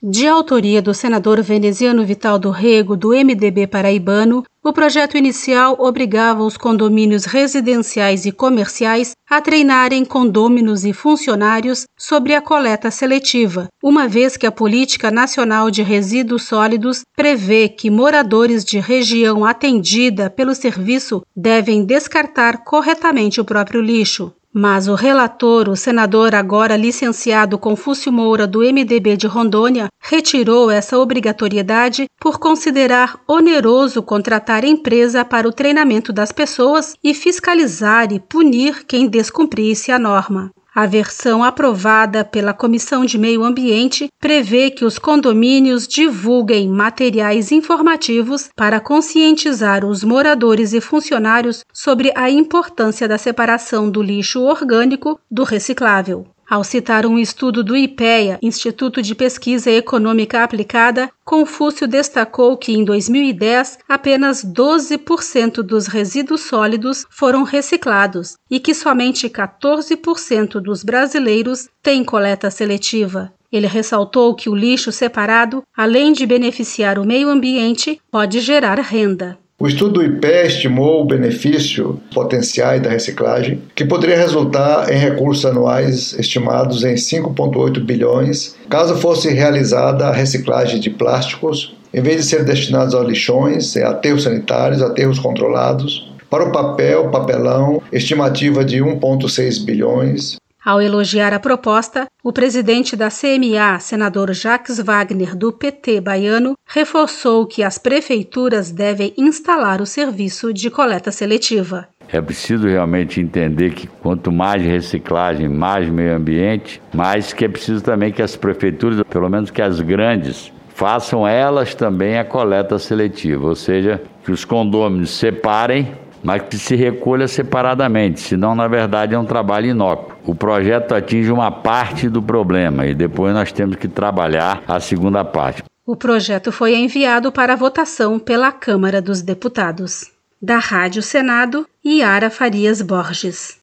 De autoria do senador veneziano Vital do Rego, do MDB paraibano, o projeto inicial obrigava os condomínios residenciais e comerciais a treinarem condôminos e funcionários sobre a coleta seletiva, uma vez que a Política Nacional de Resíduos Sólidos prevê que moradores de região atendida pelo serviço devem descartar corretamente o próprio lixo. Mas o relator, o senador agora licenciado Confúcio Moura, do MDB de Rondônia, retirou essa obrigatoriedade por considerar oneroso contratar empresa para o treinamento das pessoas e fiscalizar e punir quem descumprisse a norma. A versão aprovada pela Comissão de Meio Ambiente prevê que os condomínios divulguem materiais informativos para conscientizar os moradores e funcionários sobre a importância da separação do lixo orgânico do reciclável. Ao citar um estudo do IPEA, Instituto de Pesquisa Econômica Aplicada, Confúcio destacou que em 2010 apenas 12% dos resíduos sólidos foram reciclados e que somente 14% dos brasileiros têm coleta seletiva. Ele ressaltou que o lixo separado, além de beneficiar o meio ambiente, pode gerar renda. O estudo do IPEA estimou o benefício potenciais da reciclagem, que poderia resultar em recursos anuais estimados em 5,8 bilhões, caso fosse realizada a reciclagem de plásticos, em vez de ser destinados a lixões, aterros sanitários, aterros controlados, para o papel, papelão, estimativa de 1,6 bilhões. Ao elogiar a proposta, o presidente da CMA, senador Jacques Wagner, do PT baiano, reforçou que as prefeituras devem instalar o serviço de coleta seletiva. É preciso realmente entender que quanto mais reciclagem, mais meio ambiente, mais que é preciso também que as prefeituras, pelo menos que as grandes, façam elas também a coleta seletiva, ou seja, que os condôminos separem, mas que se recolha separadamente, senão, na verdade, é um trabalho inócuo. O projeto atinge uma parte do problema e depois nós temos que trabalhar a segunda parte. O projeto foi enviado para votação pela Câmara dos Deputados. Da Rádio Senado, Yara Farias Borges.